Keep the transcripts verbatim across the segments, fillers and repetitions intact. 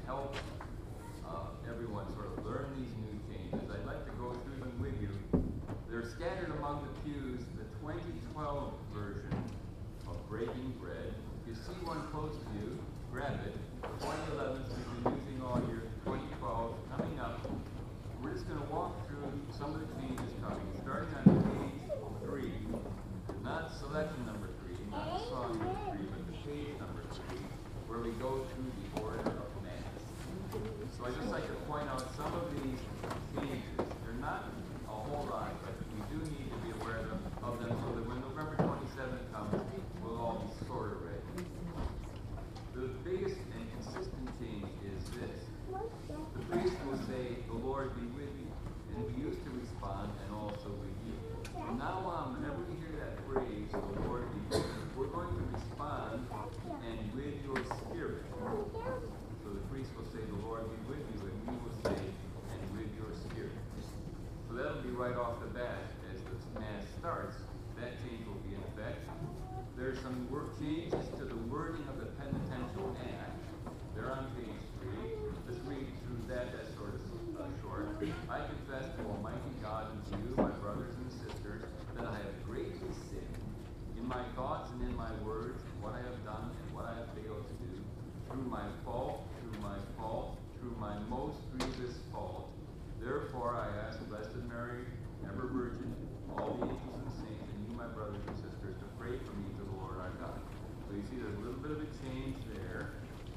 help uh, everyone sort of learn these new changes, I'd like to go through them with you. They're scattered among the pews, the twenty twelve version of Breaking Bread. If you see one close to you, grab it. twenty eleven, so you've been using all your twenty twelve. Coming up, we're just going to walk through some of the changes coming, starting on page three, not selection number three, not song number three, but the page number three, where we go through the order of Mass. So I'd just like to point out some of these changes. They're not a whole lot, but we do need to be aware of them, of them so that when November twenty-seventh comes, we'll all be sort of ready. The biggest and consistent change is this. The priest will say, "The Lord be with you." And we used to respond, "and also with you." From now on, whenever we hear that phrase, "The Lord be with you," we're going to respond, "and with your spirit." So the priest will say, "The Lord be with you," and we will say, "and with your spirit." So that'll be right off the bat as the Mass starts. That change will be in effect. There's some word changes to the wording of the penitential act. They're on page three. Let's read through that. That's sort of uh, short. "I confess to Almighty God and to you, my brothers and sisters, that I have greatly sinned in my thoughts and in my words, and what I have done and what I have failed to do, through my fault, through my fault, through my most grievous fault. Therefore I ask Blessed Mary, ever Virgin, all the angels and saints, and you, my brothers and sisters, to pray for me to the Lord our God." So you see there's a little bit of a change there.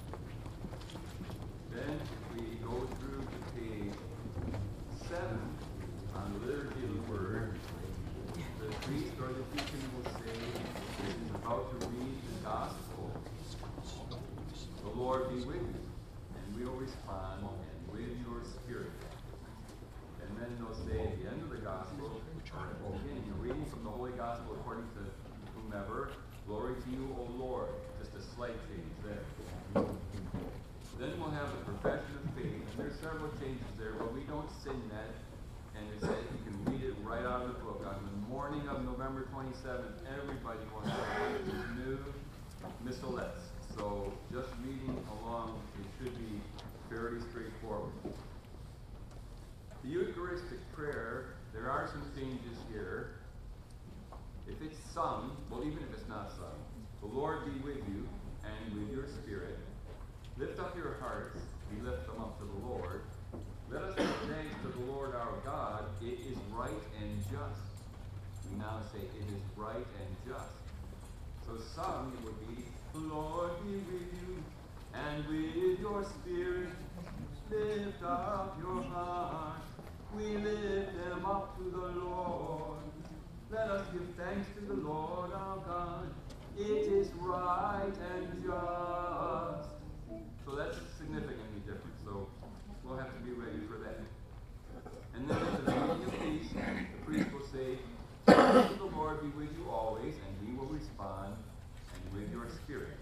Then we go through to page seven on the liturgy of the word. The priest or the deacon will say, "This is about to read the gospel. The Lord be with you." And we'll respond, "and with your spirit." And then they'll say at the end of the gospel, or beginning, a reading from the Holy Gospel according to whomever, "Glory to you, O Lord." Just a slight change there. Then we'll have the profession of faith, and there's several changes there, but we don't sing that, and it says you can read it right out of the book. On the morning of November twenty-seventh, everybody will have one of these new missalettes. So just reading along, it should be fairly straightforward. The Eucharistic prayer, there are some changes here. If it's sung, well, even if it's not sung, "The Lord be with you and with your spirit. Lift up your hearts, we lift them up to the Lord. Let us give thanks to the Lord our God. It is right and just." We now say, "It is right and just." So sung, it would be, "The Lord be with you and with your spirit. Lift up your hearts, we lift them up to the Lord. Let us give thanks to the Lord our God. It is right and just." So that's significantly different. So we'll have to be ready for that. And then at the beginning of peace, the priest will say, "The Lord be with you always," and we will respond, "and with your spirit."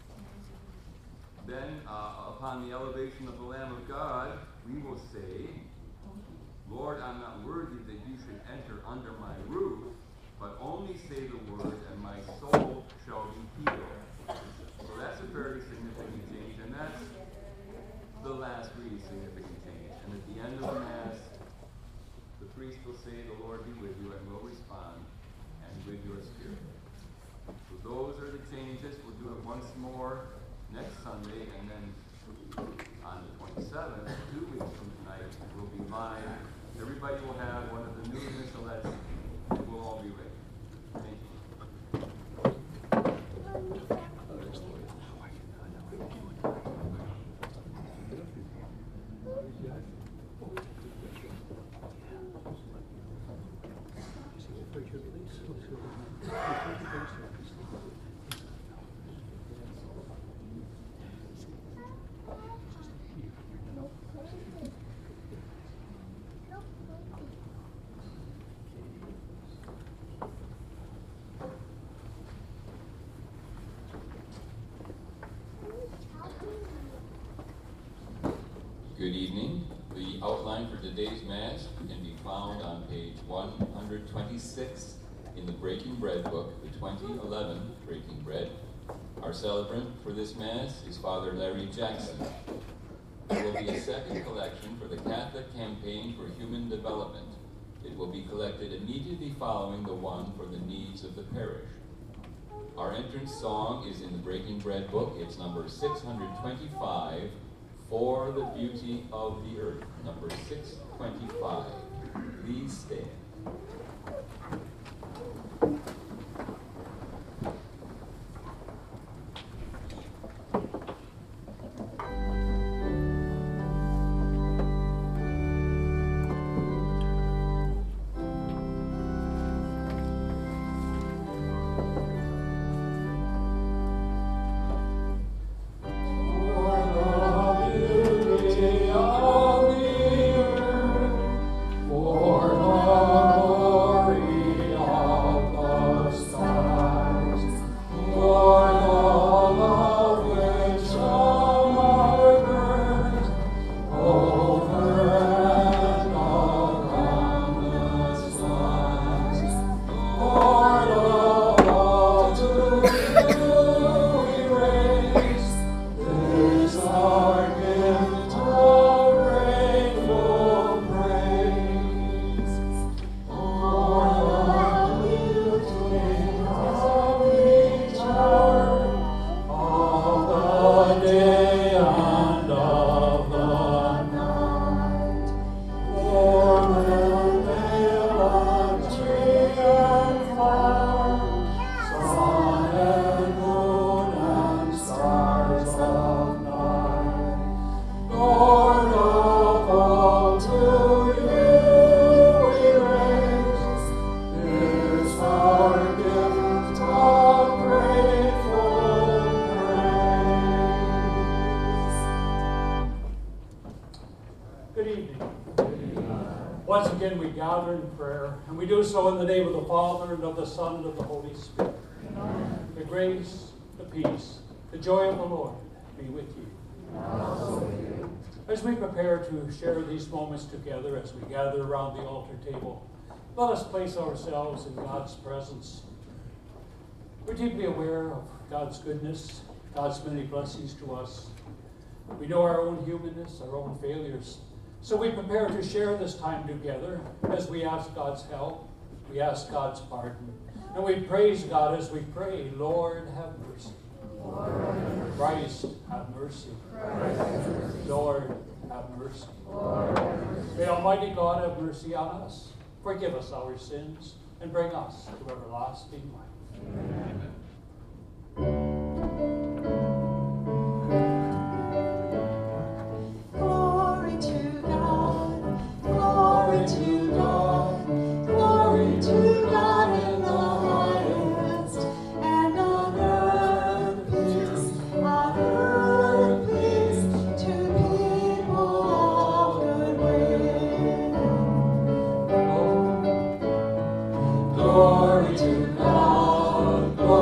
Then, uh, upon the elevation of the Lamb of God, we will say, "Lord, I'm not worthy that you should enter under my roof, but only say the word, and my soul shall be healed." So that's a fairly significant change, and that's the last really significant change. And at the end of the Mass, the priest will say, "The Lord be with you," and we'll respond, "and with your spirit." So those are the changes. We'll do it once more next Sunday, and then on the twenty-seventh, two weeks from tonight, we'll be live. Everybody will have one of the new missalettes, and we'll all be ready. Thank you. Good evening. The outline for today's Mass can be found on page one hundred twenty-six in the Breaking Bread book, the twenty eleven Breaking Bread. Our celebrant for this Mass is Father Larry Jackson. be a second collection for the Catholic Campaign for Human Development. It will be collected immediately following the one for the needs of the parish. Our entrance song is in the Breaking Bread book. It's number six hundred twenty-five, For the Beauty of the Earth. Number six twenty-five. Please stand. So in the name of the Father, and of the Son, and of the Holy Spirit. Amen. The grace, the peace, the joy of the Lord be with you. Amen. As we prepare to share these moments together, as we gather around the altar table, let us place ourselves in God's presence. We're deeply aware of God's goodness, God's many blessings to us. We know our own humanness, our own failures. So we prepare to share this time together as we ask God's help. We ask God's pardon. And we praise God as we pray, Lord, have mercy. Lord, have mercy. Christ, have mercy. Christ, have mercy. Lord, have mercy. Lord, have mercy. May Almighty God have mercy on us, forgive us our sins, and bring us to everlasting life. Amen. Glory to God, glory to God, glory to God in the highest, and on earth peace, on earth peace to people of good will. Glory to God, glory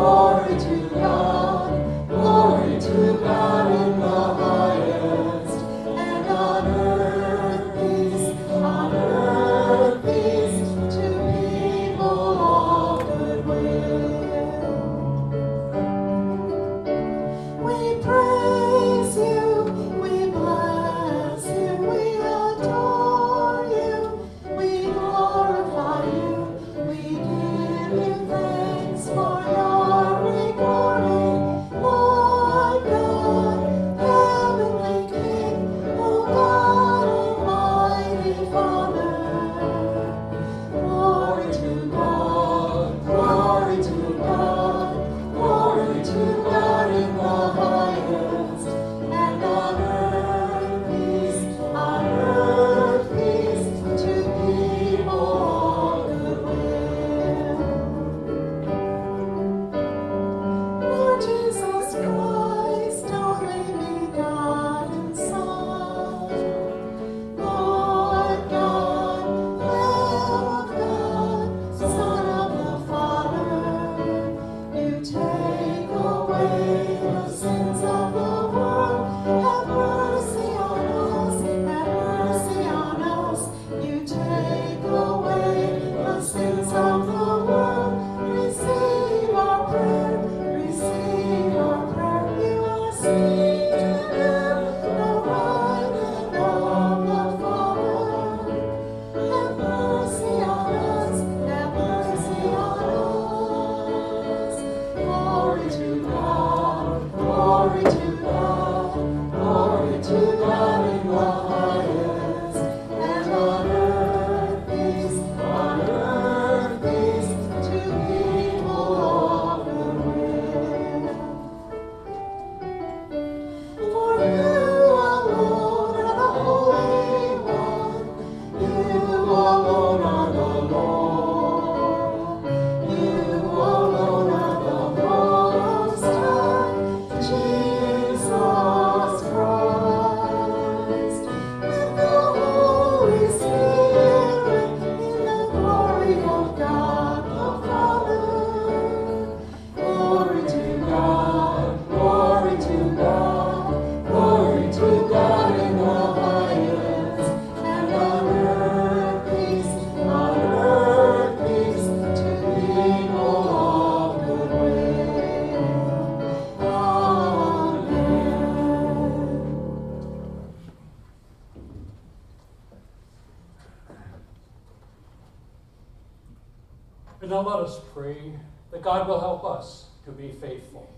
And now let us pray that God will help us to be faithful.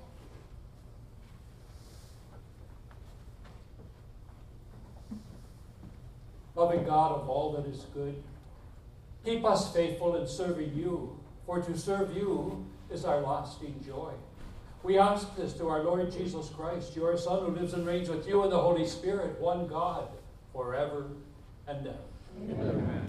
Loving God of all that is good, keep us faithful in serving you, for to serve you is our lasting joy. We ask this through our Lord Jesus Christ, your Son, who lives and reigns with you in the Holy Spirit, one God, forever and ever. Amen. Amen.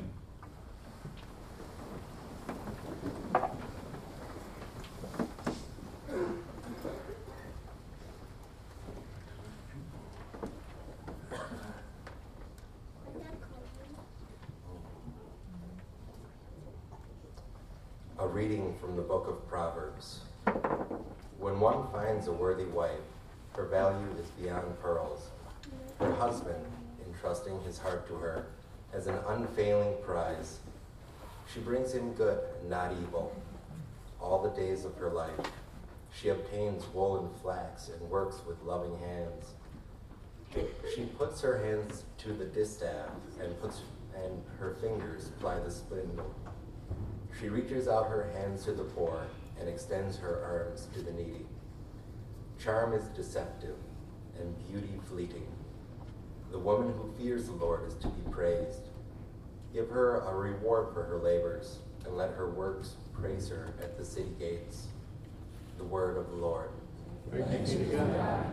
A reading from the book of Proverbs. When one finds a worthy wife, her value is beyond pearls. Her husband, entrusting his heart to her, has an unfailing prize. She brings him good and not evil. All the days of her life, she obtains wool and flax and works with loving hands. She puts her hands to the distaff and puts and her fingers ply the spindle. She reaches out her hands to the poor and extends her arms to the needy. Charm is deceptive and beauty fleeting. The woman who fears the Lord is to be praised. Give her a reward for her labors, and let her works praise her at the city gates. The word of the Lord. Thanks be to God.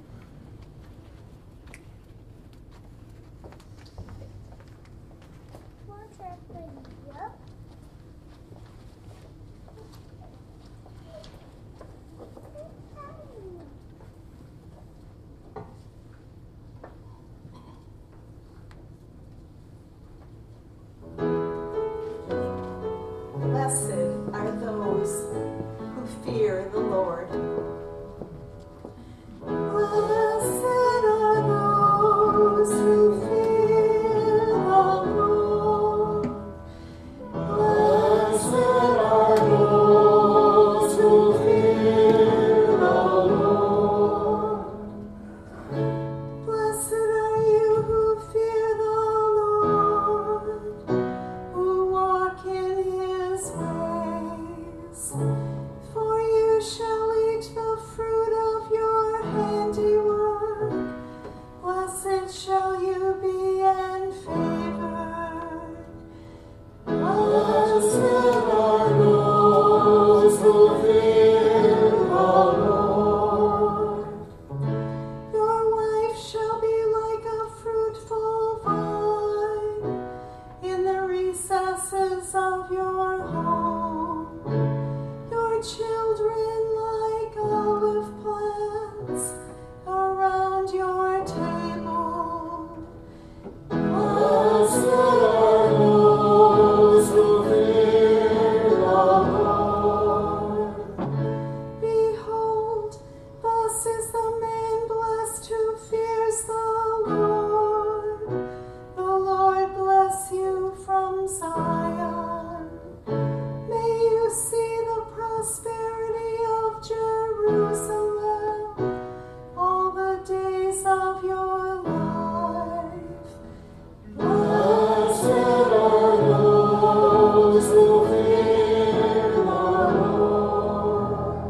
Blessed are those who fear the Lord. Blessed are those who fear the Lord. Blessed are those who fear the Lord. Blessed are you who fear the Lord, who walk in his ways. For you shall eat the fruit of your handiwork. Blessed shall you be and favored. Blessed are those who fear the Lord. Your wife shall be like a fruitful vine in the recesses of your home. Your children like olive plants around your table. Blessed are those who fear the Lord. Behold, thus is the man blessed who fears the Lord. The Lord bless you from Zion. May you see the prosperity of Jerusalem all the days of your life. Blessed are those who fear the Lord.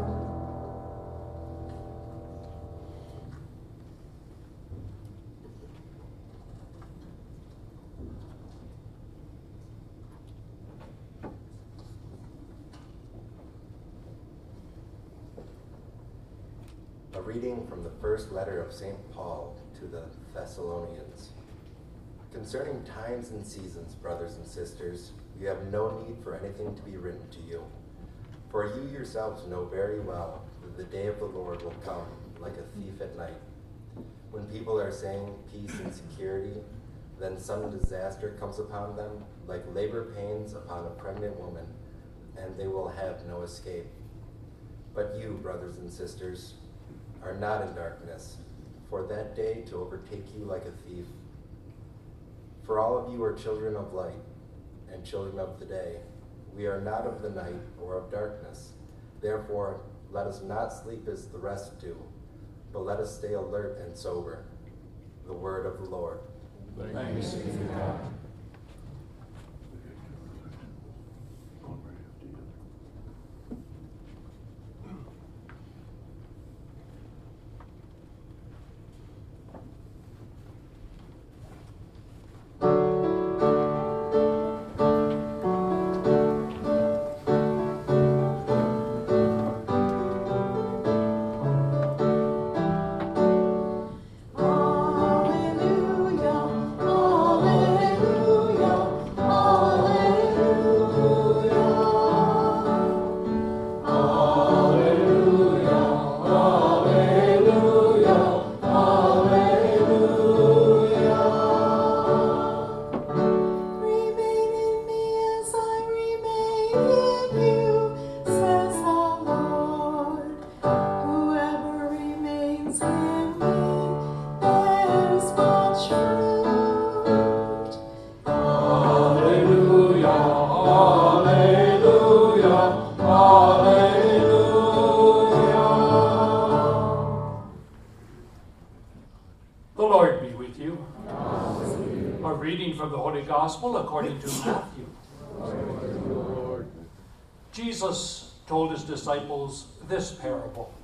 A reading from the first letter of Saint Paul to the Thessalonians. Concerning times and seasons, brothers and sisters, you have no need for anything to be written to you. For you yourselves know very well that the day of the Lord will come like a thief at night. When people are saying peace and security, then some disaster comes upon them, like labor pains upon a pregnant woman, and they will have no escape. But you, brothers and sisters, are not in darkness, for that day to overtake you like a thief. For all of you are children of light and children of the day. We are not of the night or of darkness. Therefore, let us not sleep as the rest do, but let us stay alert and sober. The word of the Lord. Thanks be to God. A reading from the Holy Gospel according to Matthew. Lord. Jesus told his disciples this parable.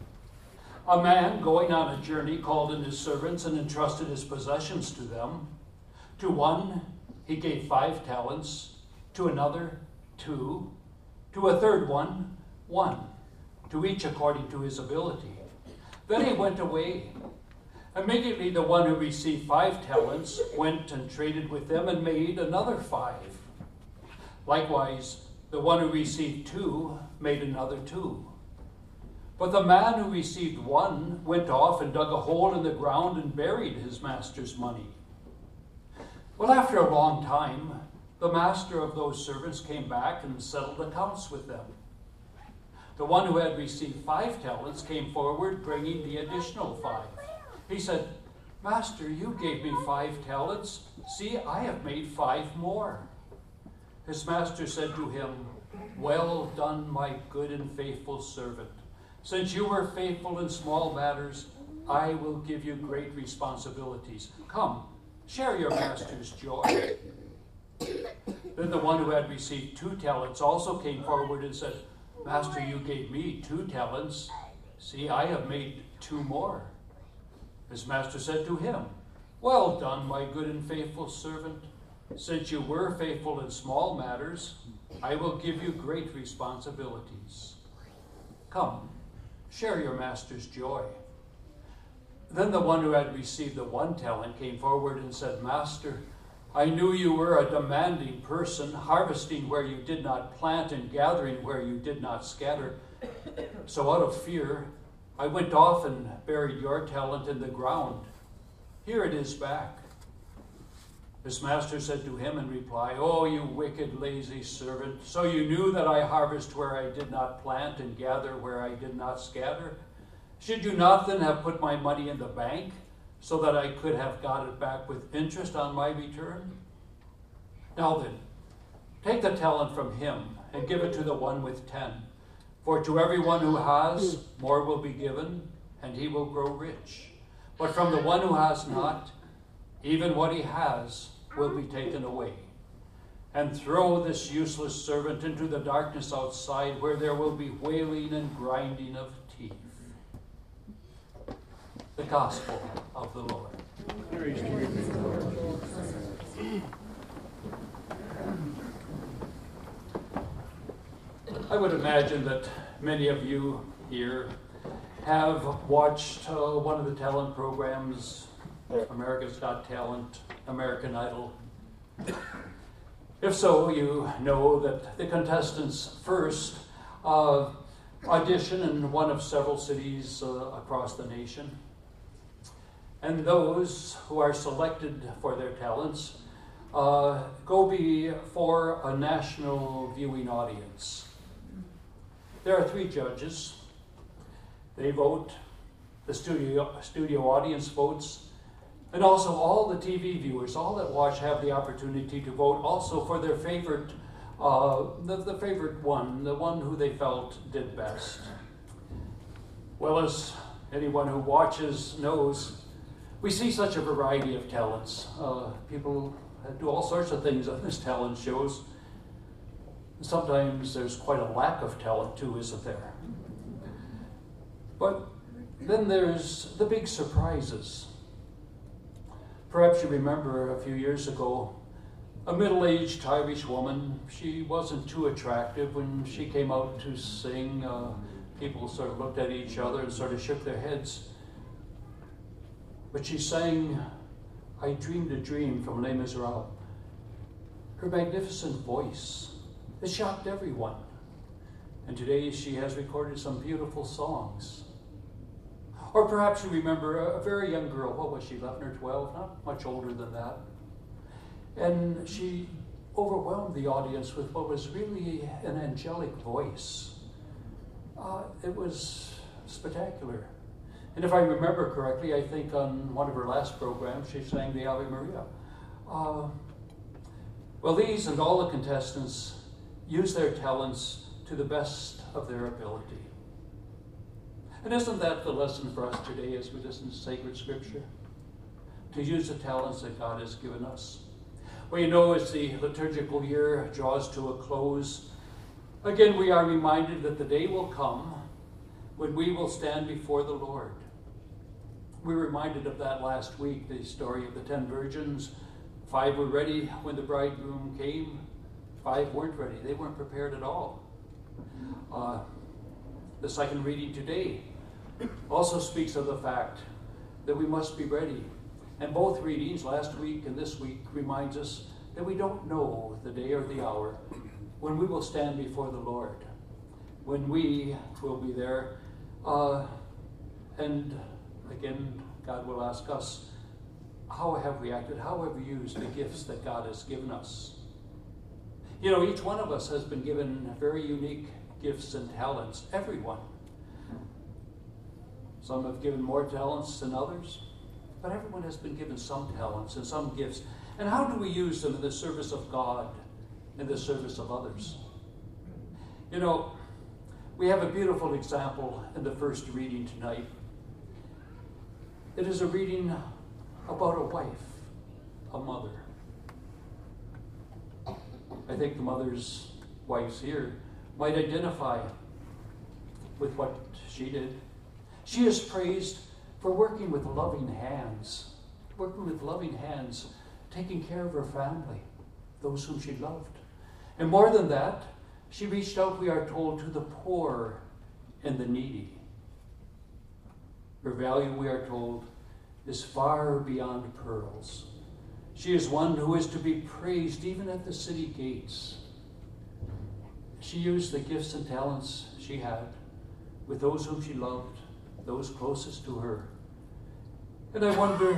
A man going on a journey called in his servants and entrusted his possessions to them. To one he gave five talents, to another two, to a third one one, to each according to his ability. Then he went away. Immediately the one who received five talents went and traded with them and made another five. Likewise, the one who received two made another two. But the man who received one went off and dug a hole in the ground and buried his master's money. Well, after a long time, the master of those servants came back and settled accounts with them. The one who had received five talents came forward, bringing the additional five. He said, Master, you gave me five talents. See, I have made five more. His master said to him, Well done, my good and faithful servant. Since you were faithful in small matters, I will give you great responsibilities. Come, share your master's joy. Then the one who had received two talents also came forward and said, Master, you gave me two talents. See, I have made two more. His master said to him, Well done, my good and faithful servant. Since you were faithful in small matters, I will give you great responsibilities. Come, share your master's joy. Then the one who had received the one talent came forward and said, Master, I knew you were a demanding person, harvesting where you did not plant and gathering where you did not scatter. So out of fear, I went off and buried your talent in the ground. Here it is back. His master said to him in reply, Oh, you wicked, lazy servant, so you knew that I harvest where I did not plant and gather where I did not scatter? Should you not then have put my money in the bank, so that I could have got it back with interest on my return? Now then, take the talent from him and give it to the one with ten. For to everyone who has, more will be given, and he will grow rich. But from the one who has not, even what he has will be taken away. And throw this useless servant into the darkness outside, where there will be wailing and grinding of teeth. The Gospel of the Lord. Praise to you, Lord. I would imagine that many of you here have watched uh, one of the talent programs, America's Got Talent, American Idol. If so, you know that the contestants first uh, audition in one of several cities uh, across the nation. And those who are selected for their talents uh, go before a national viewing audience. There are three judges. They vote, the studio, studio audience votes, and also all the T V viewers, all that watch, have the opportunity to vote also for their favorite, uh, the, the favorite one, the one who they felt did best. Well, as anyone who watches knows, we see such a variety of talents. Uh, people do all sorts of things on this talent shows. Sometimes there's quite a lack of talent too, isn't there? But then there's the big surprises. Perhaps you remember a few years ago, a middle-aged Irish woman. She wasn't too attractive when she came out to sing. Uh, people sort of looked at each other and sort of shook their heads. But she sang, I Dreamed a Dream from Les Miserables. Her magnificent voice, it shocked everyone. And today she has recorded some beautiful songs. Or perhaps you remember a, a very young girl, what was she, eleven or twelve, not much older than that. And she overwhelmed the audience with what was really an angelic voice. Uh, it was spectacular. And if I remember correctly, I think on one of her last programs, she sang the Ave Maria. Uh, well, these and all the contestants use their talents to the best of their ability. And isn't that the lesson for us today as we listen to sacred scripture? to use the talents that God has given us. Well, you know, as the liturgical year draws to a close, again we are reminded that the day will come when we will stand before the Lord. We were reminded of that last week, the story of the ten virgins. Five were ready when the bridegroom came. Five weren't ready. They weren't prepared at all. Uh, the second reading today also speaks of the fact that we must be ready. And both readings, last week and this week, reminds us that we don't know the day or the hour when we will stand before the Lord, when we will be there. Uh, and again, God will ask us, how have we acted? How have we used the gifts that God has given us? You know, each one of us has been given very unique gifts and talents, everyone. Some have given more talents than others, but everyone has been given some talents and some gifts. And how do we use them in the service of God, in the service of others? You know, we have a beautiful example in the first reading tonight. It is a reading about a wife, a mother. I think the mothers, wives here, might identify with what she did. She is praised for working with loving hands, working with loving hands, taking care of her family, those whom she loved. And more than that, she reached out, we are told, to the poor and the needy. Her value, we are told, is far beyond pearls. She is one who is to be praised even at the city gates. She used the gifts and talents she had with those whom she loved, those closest to her. And I wonder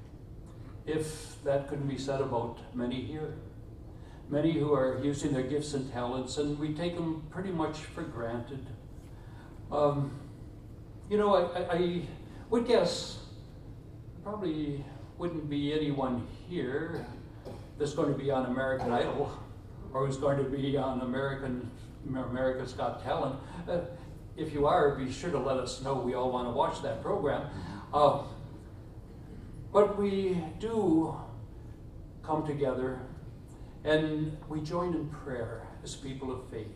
if that couldn't be said about many here. Many who are using their gifts and talents, and we take them pretty much for granted. Um, you know, I, I, I would guess probably wouldn't be anyone here that's going to be on American Idol or who's going to be on American America's Got Talent. Uh, if you are, be sure to let us know. We all want to watch that program. Uh, but we do come together and we join in prayer as people of faith.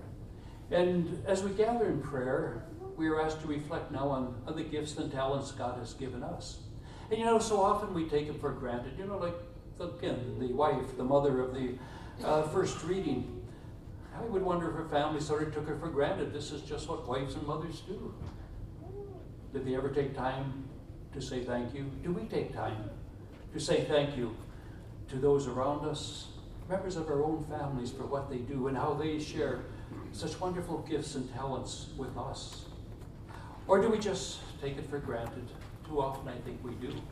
And as we gather in prayer, we are asked to reflect now on, on the gifts and talents God has given us. And you know, so often we take them for granted. You know, like, again, the wife, the mother of the uh, first reading. I would wonder if her family sort of took her for granted. This is just what wives and mothers do. Did they ever take time to say thank you? Do we take time to say thank you to those around us, members of our own families, for what they do and how they share such wonderful gifts and talents with us? Or do we just take it for granted? Too often I think we do.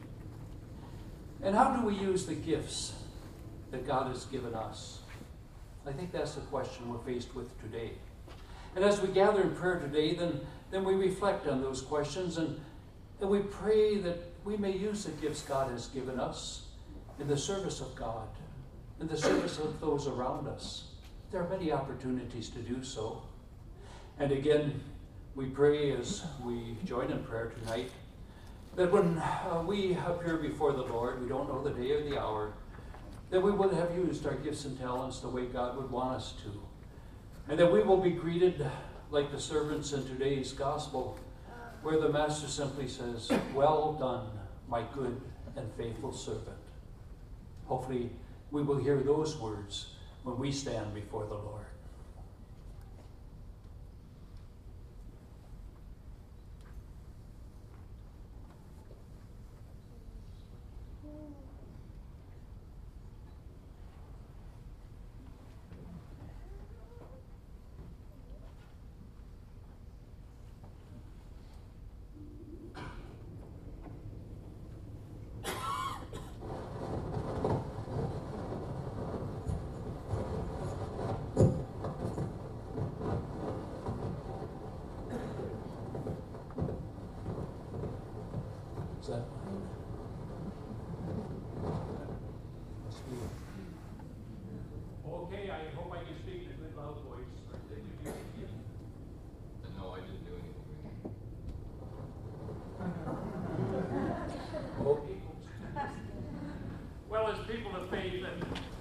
And how do we use the gifts that God has given us? I think that's the question we're faced with today. And as we gather in prayer today, then, then we reflect on those questions and, and we pray that we may use the gifts God has given us in the service of God, in the service of those around us. There are many opportunities to do so. And again, we pray as we join in prayer tonight that when uh, we appear before the Lord, we don't know the day or the hour, that we would have used our gifts and talents the way God would want us to. And that we will be greeted like the servants in today's gospel, where the Master simply says, "Well done, my good and faithful servant." Hopefully, we will hear those words when we stand before the Lord. Is that fine? Must be. Okay, I hope I can speak in a good loud voice. Did you do anything? No, I didn't do anything. Okay, folks.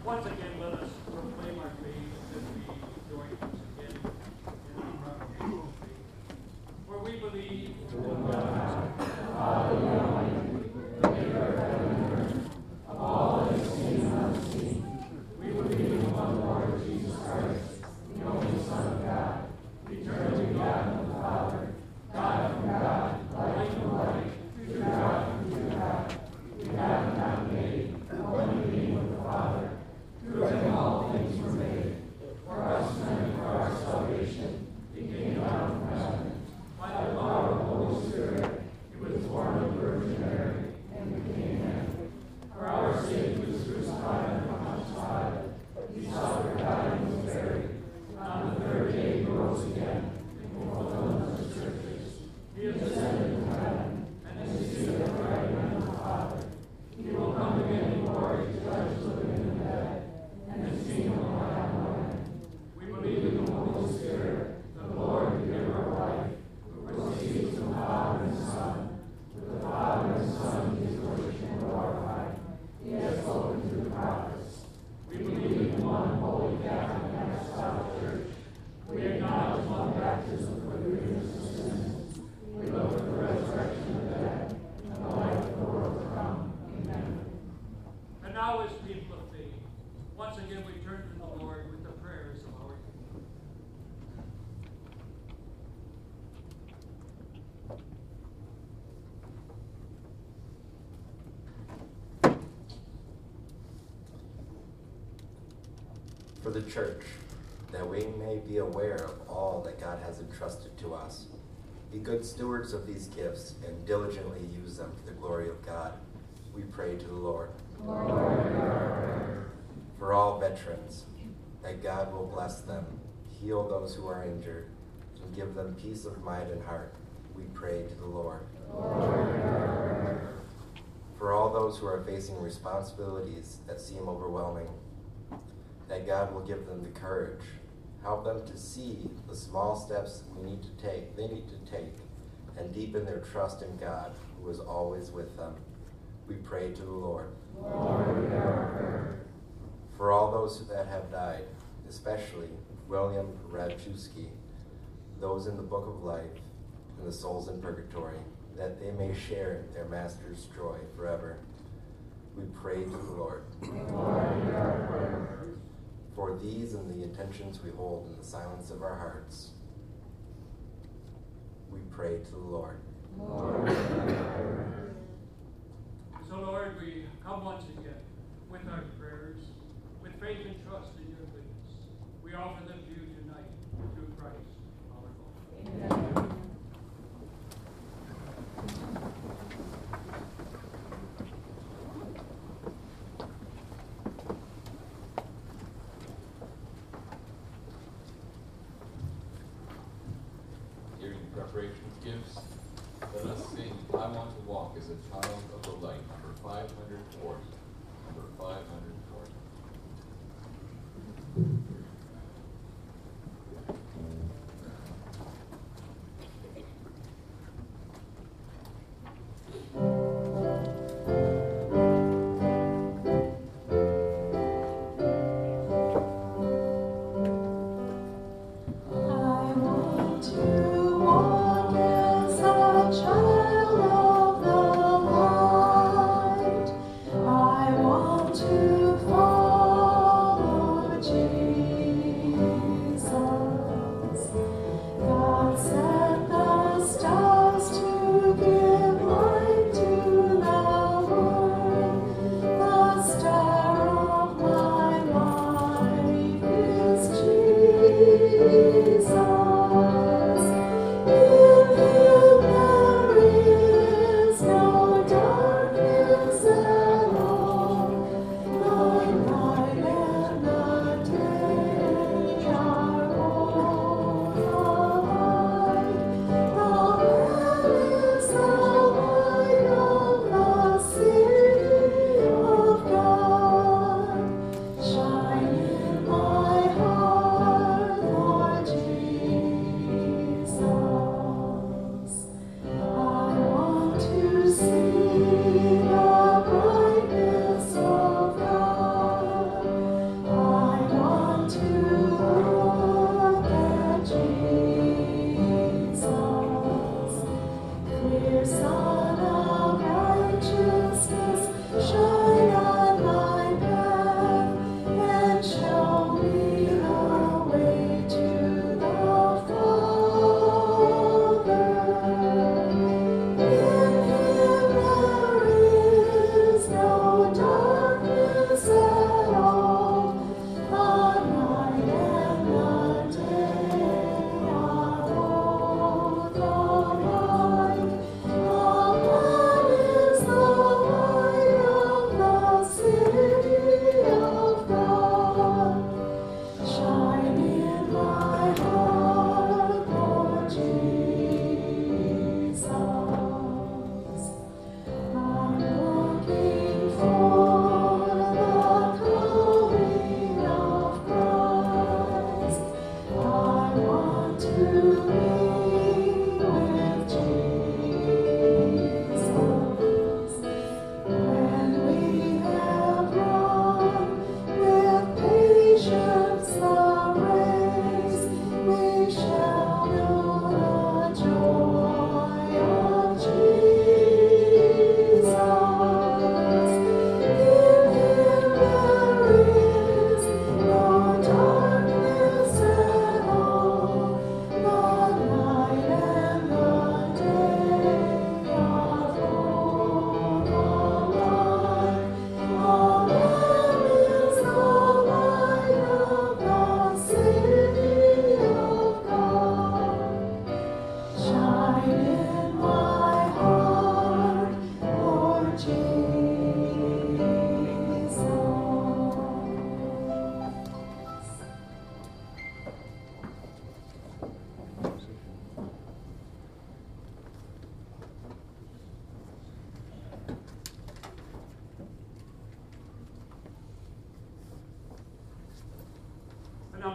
Once again, let us proclaim our faith as we join once again in the proclamation of faith. For we believe in God, Father Almighty, maker of heaven and earth, of all that is seen and unseen. We believe in one Lord Jesus Christ, the only Son of God, eternally begotten of the Father, God from God, light from light, true God from true God. We have not made, one being with the Father, through whom all things were made. For us and for our salvation, he came down from heaven. By the power of the Holy Spirit, he was born of the Virgin Mary, and became man. For our sake he was crucified under Pontius Pilate. He suffered, died, and was buried. On the third day he rose again, in fulfillment of the Scriptures. He is ascended into heaven, and is seated at the right hand of the Father. He will come again in glory to judge the living and the dead, and his kingdom will have no end. We believe in the Holy Spirit, the Lord, the giver of life, who proceeds from the Father and the Son. With the Father and the Son he is worshipped and glorified. He has spoken through the prophets. We believe in one holy Catholic and Apostolic Church. We acknowledge one baptism for the forgiveness of sins. We look for the resurrection of the dead and the life of the world to come. Amen. And now, as people of faith, once again we turn to the Lord with the prayers of our King. For the Church, that we may be aware of all that God has entrusted to us, be good stewards of these gifts, and diligently use them for the glory of God, we pray to the Lord. Lord. For all veterans, that God will bless them, heal those who are injured, and give them peace of mind and heart, we pray to the Lord. Lord. For all those who are facing responsibilities that seem overwhelming, that God will give them the courage, help them to see the small steps we need to take, they need to take, and deepen their trust in God, who is always with them. We pray to the Lord. Lord. For all those that have died, especially William Radczewski, those in the book of life, and the souls in purgatory, that they may share their Master's joy forever, we pray to the Lord. Lord. For these and the intentions we hold in the silence of our hearts, we pray to the Lord. Lord. So, Lord, we come once again with our prayers, with faith and trust in your goodness. We offer them to you tonight through Christ our Lord. Amen. Preparations gifts. Let us sing I Want to Walk as a Child of the Light, number five hundred forty. Number five hundred forty. To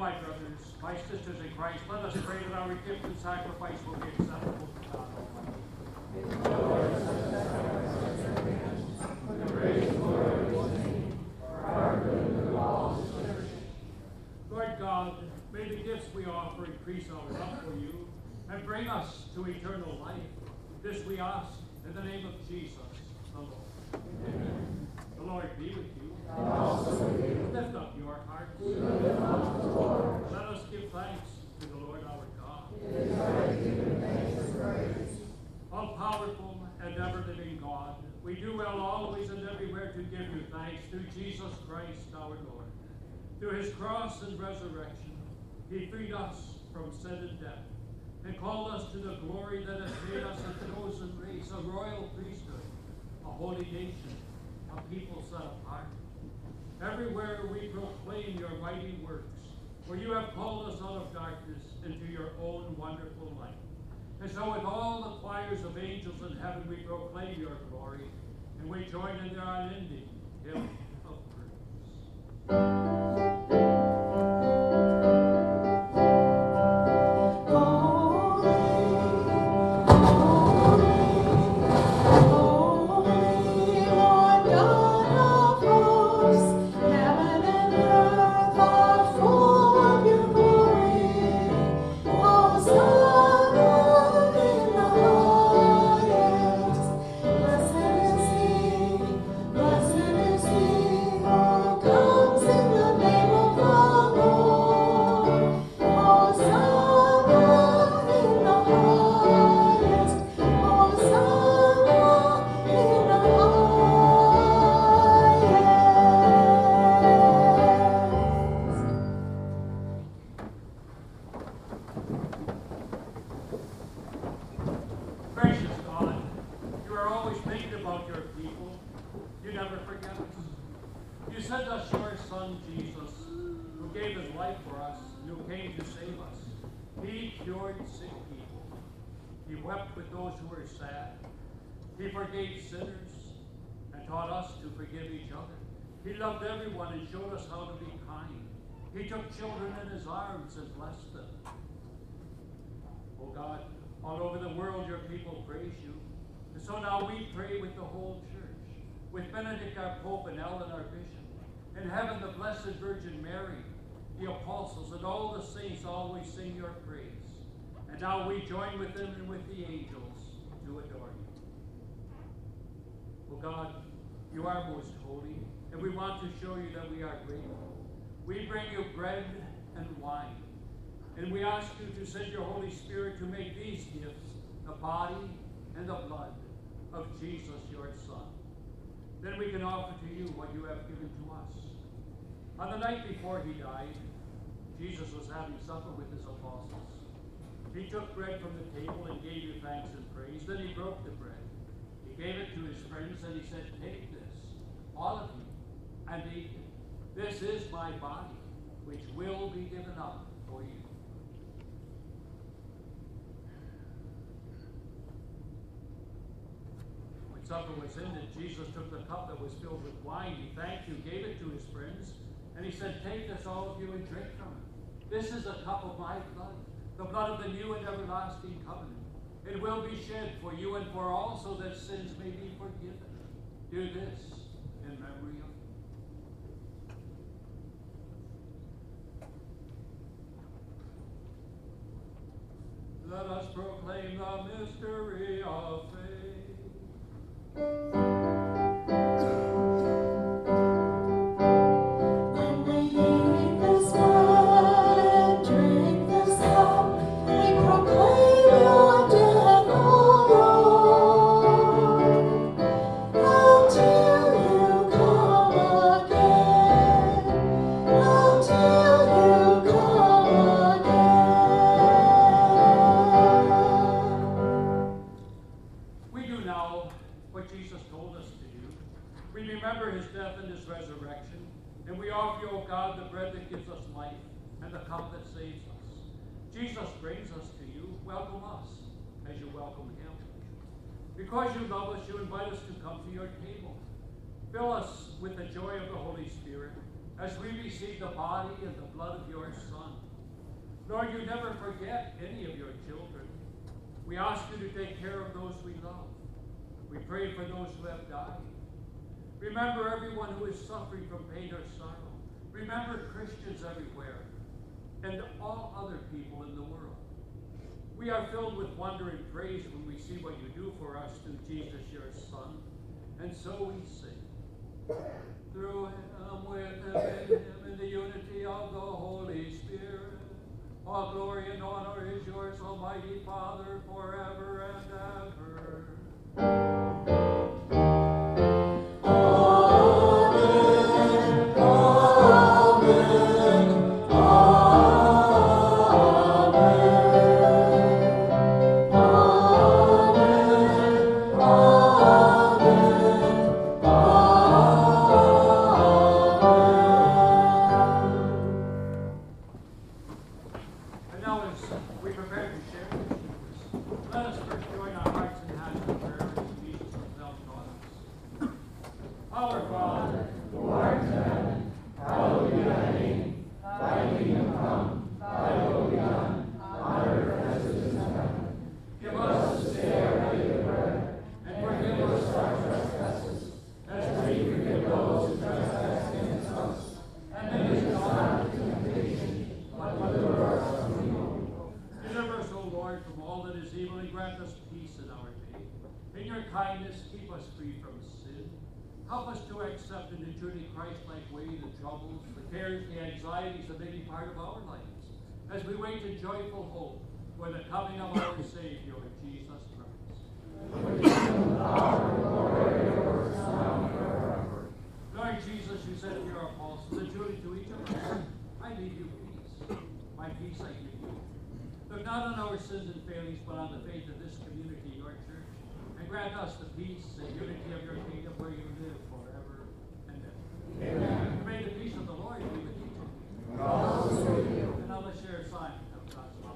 my brothers, my sisters in Christ, let us pray that our gift and sacrifice will be acceptable to God Almighty. Lord God, may the gifts we offer increase our love for you and bring us to eternal life. This we ask in the name of Jesus, the Lord. Amen. The Lord be with you. And also with you. Lift up your hearts. We lift up the Lord. Let us give thanks to the Lord our God. It is right to give him thanks and praise. All powerful and ever living God, we do well always and everywhere to give you thanks through Jesus Christ our Lord. Through his cross and resurrection, he freed us from sin and death, and called us to the glory that has made us a chosen race, a royal priesthood, a holy nation, a people set apart. Everywhere we proclaim your mighty works, for you have called us out of darkness into your own wonderful light. And so with all the choirs of angels in heaven we proclaim your glory, and we join in their unending hymn of praise. He forgave sinners and taught us to forgive each other. He loved everyone and showed us how to be kind. He took children in his arms and blessed them. Oh God, all over the world your people praise you. And so now we pray with the whole church, with Benedict our Pope and Ellen our Bishop, in heaven the Blessed Virgin Mary, the apostles, and all the saints always sing your praise. And now we join with them and with the angels to adore you. Oh God, you are most holy, and we want to show you that we are grateful. We bring you bread and wine, and we ask you to send your Holy Spirit to make these gifts the body and the blood of Jesus, your Son. Then we can offer to you what you have given to us. On the night before he died, Jesus was having supper with his apostles. He took bread from the table and gave you thanks and praise. Then he broke the bread. He gave it to his friends and he said, "Take this, all of you, and eat it. This is my body, which will be given up for you." When supper was ended, Jesus took the cup that was filled with wine. He thanked you, gave it to his friends, and he said, "Take this, all of you, and drink from it. This is a cup of my blood, the blood of the new and everlasting covenant. It will be shed for you and for all, so that sins may be forgiven. Do this in memory of me." Let us proclaim the mystery of faith. Because you love us, you invite us to come to your table. Fill us with the joy of the Holy Spirit as we receive the body and the blood of your Son. Lord, you never forget any of your children. We ask you to take care of those we love. We pray for those who have died. Remember everyone who is suffering from pain or sorrow. Remember Christians everywhere and all other people in the world. We are filled with wonder and praise when we see what you do for us through Jesus, your Son. And so we sing. Through him, with him, in him, in the unity of the Holy Spirit. All glory and honor is yours, Almighty Father, forever and ever. Help us to accept in a truly Christ-like way the troubles, the cares, the anxieties that may be part of our lives, as we wait in joyful hope for the coming of our Savior, Jesus Christ. Lord Jesus, you said to your apostles, and truly to each of us, I leave you peace. My peace I give you. Look not on our sins and failings, but on the faith of this community, your church. And grant us the peace and unity of your kingdom where you live forever and ever. Amen. And may the peace of the Lord be with you. And also with you. And now let's share a sign of God's love.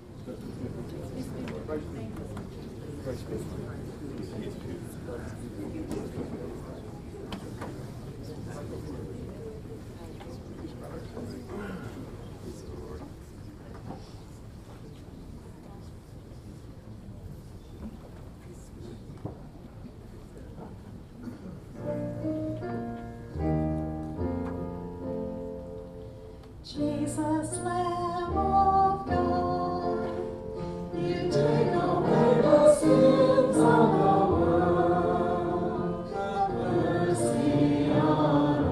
Jesus, Lamb of God, you take away the sins of the world. Have mercy on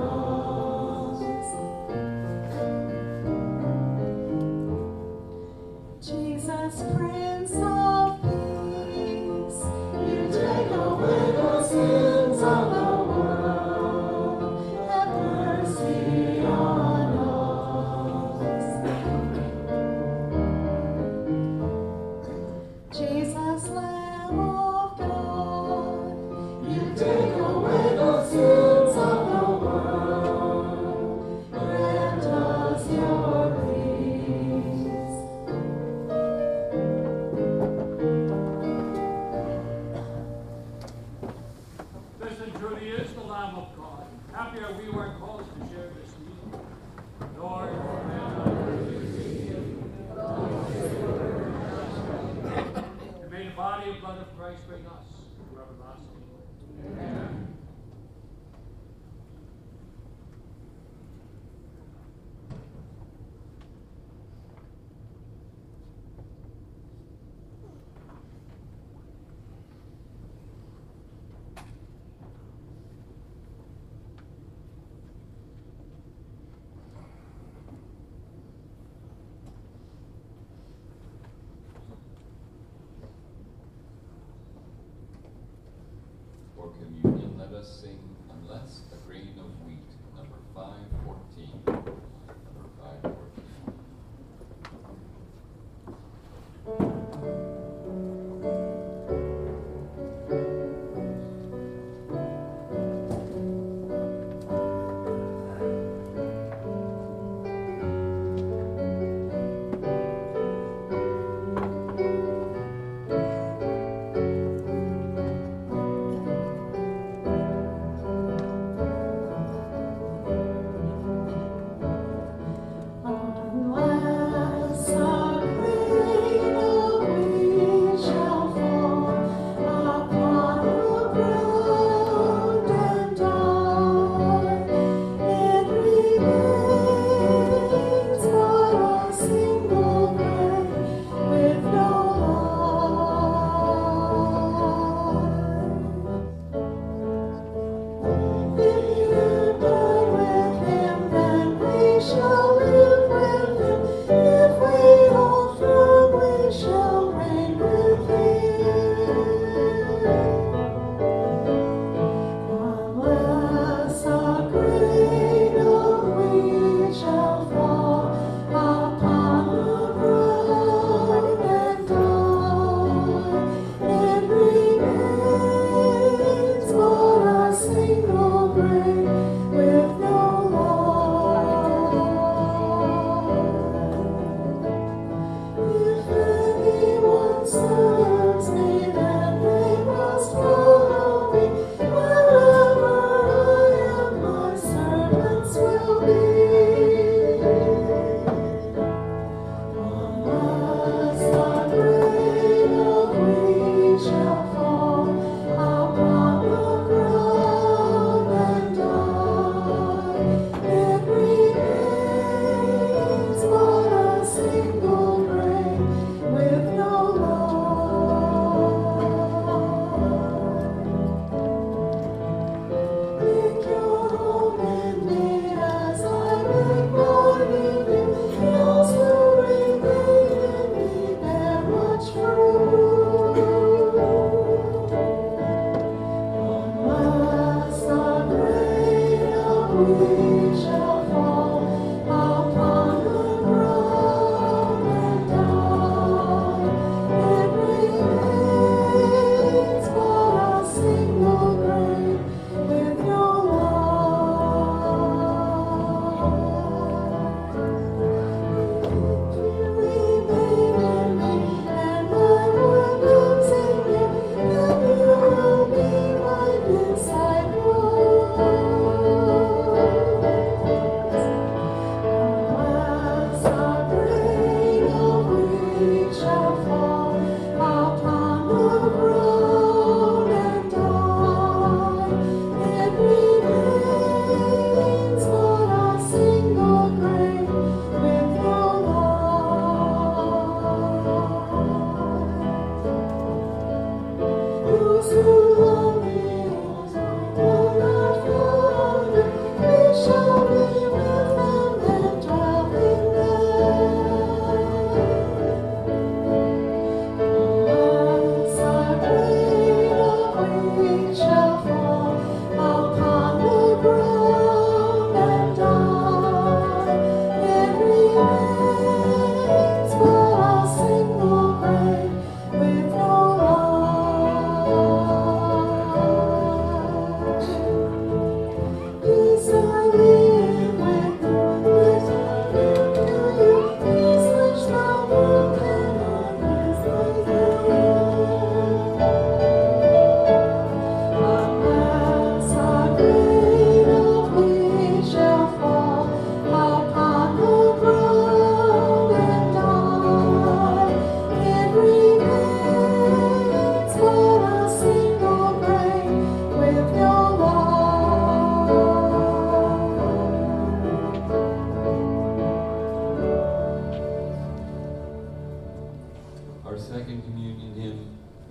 us. Jesus, Prince of Peace, you take away the sins of the world. Have mercy on us. Jesus, Lamb of God, you take away the sins of the world. Grant us your peace. This and truly is the Lamb of God. Happy are we who are called to share this meal. Lord, and may the body and blood of Christ bring us to everlasting life. Amen. For communion, let us sing, Unless a Grain of Wheat, number five fourteen. Number five fourteen. Jesus,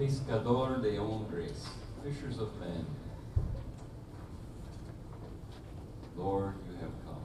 pescador de hombres, fishers of men. Lord, you have come.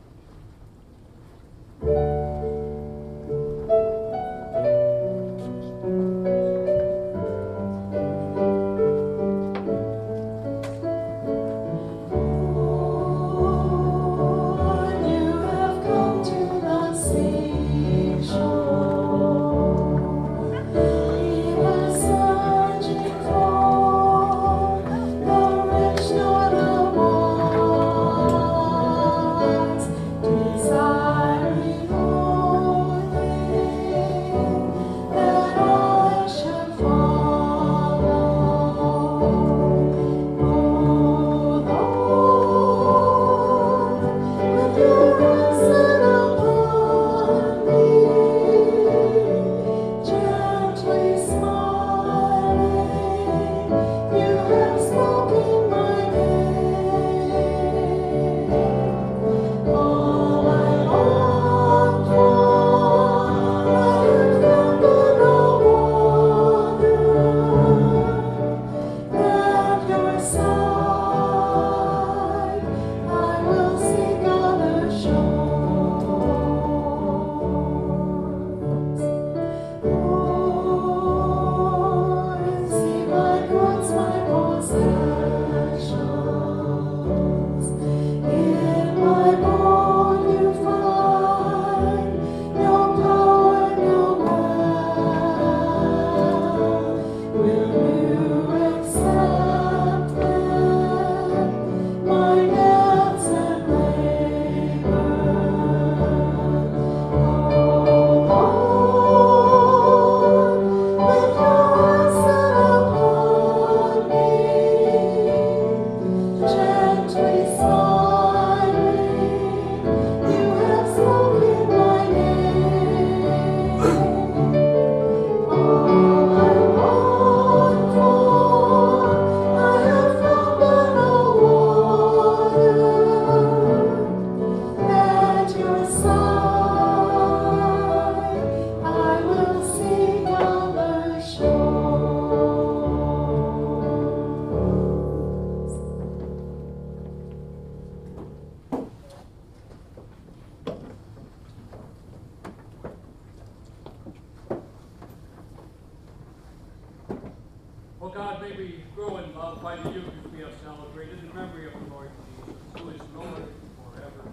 Oh God, may we grow in love by the Eucharist we have celebrated in memory of the Lord Jesus, who is Lord forever.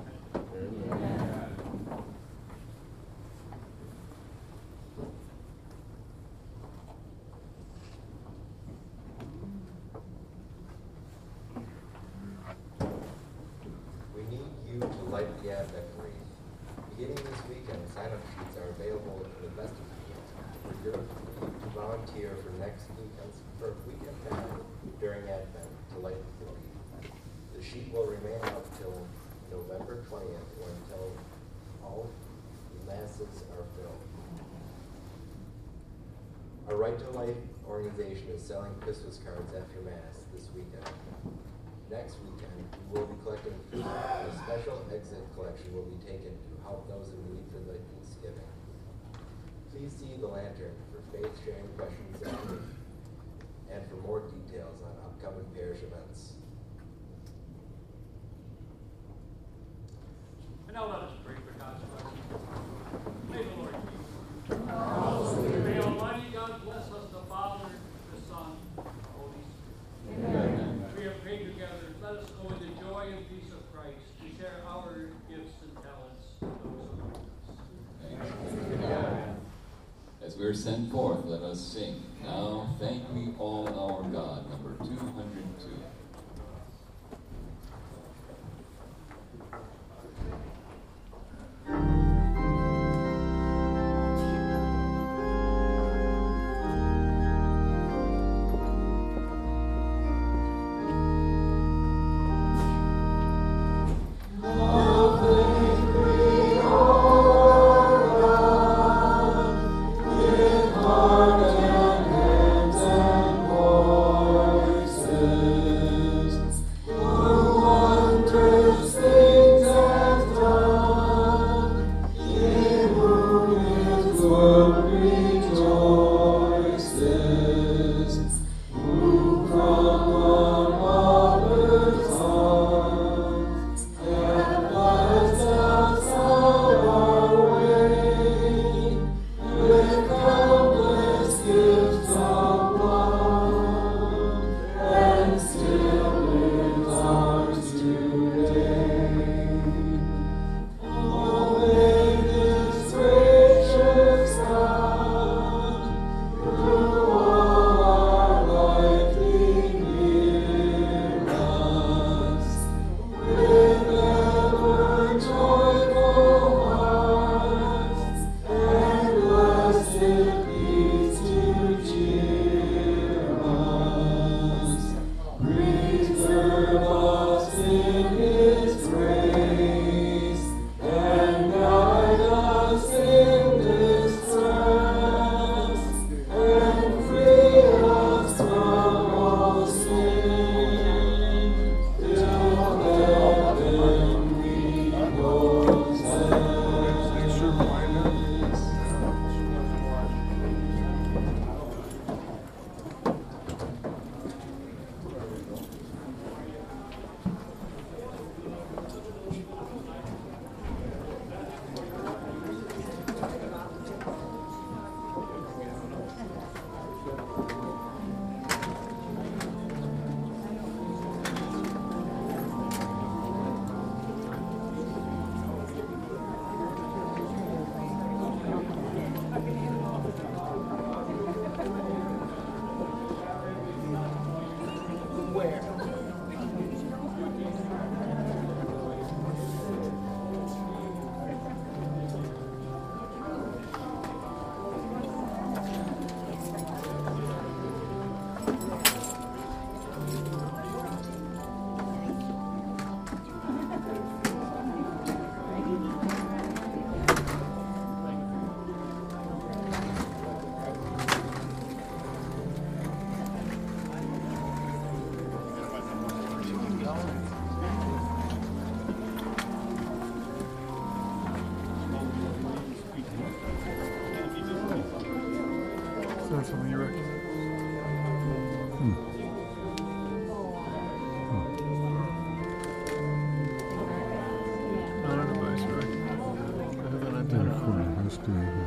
Amen. We need you to light the Advent wreath. Beginning this weekend, sign-up sheets are available in the vestibule for your to volunteer for next weekend's for weekend time during Advent to light the wreath. The sheet will remain up till November twentieth or until all masses are filled. Our Right to Life organization is selling Christmas cards after Mass this weekend. Next weekend, we will be collecting food. A special exit collection will be taken to help those in need for the Thanksgiving. Please see the lantern for faith-sharing questions and, and for more details on upcoming parish events. And now let us pray for God's blessing. May the Lord be with you. May Almighty God bless us, the Father, the Son, and the Holy Spirit. Amen. We have prayed together. Let us go in the joy and peace of Christ to share our gifts and talents with those around us. Amen. As we're sent forth, let us sing. Now thank we all our God, number two hundred two. Heart and hands and voices. something you recommend? Not an advice, right? I have an antenna.